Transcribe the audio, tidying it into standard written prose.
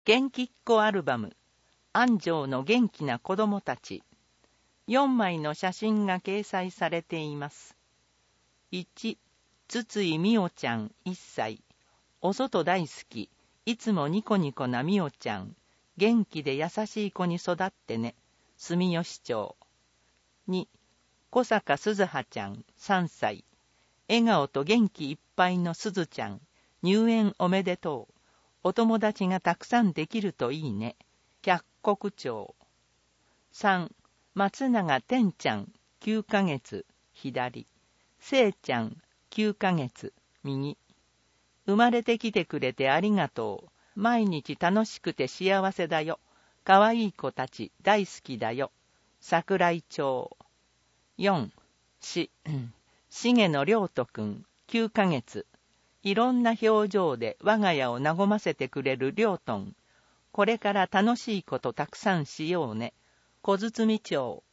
元気っ子アルバム、安城の元気な子供たち。4枚の写真が掲載されています。1、筒井美代ちゃん1歳。お外大好き、いつもニコニコな美代ちゃん。元気で優しい子に育ってね。住吉町。2、小坂鈴葉ちゃん3歳。笑顔と元気いっぱいの鈴ちゃん。入園おめでとう。お友達がたくさんできるといいね。百石町。3、松永天ちゃん9ヶ月左。聖ちゃん9ヶ月右。生まれてきてくれてありがとう。毎日楽しくて幸せだよ。かわいい子たち大好きだよ。桜井町。4、重野良斗くん9ヶ月。いろんな表情で我が家を和ませてくれる良斗ん。これから楽しいことたくさんしようね。小堤町。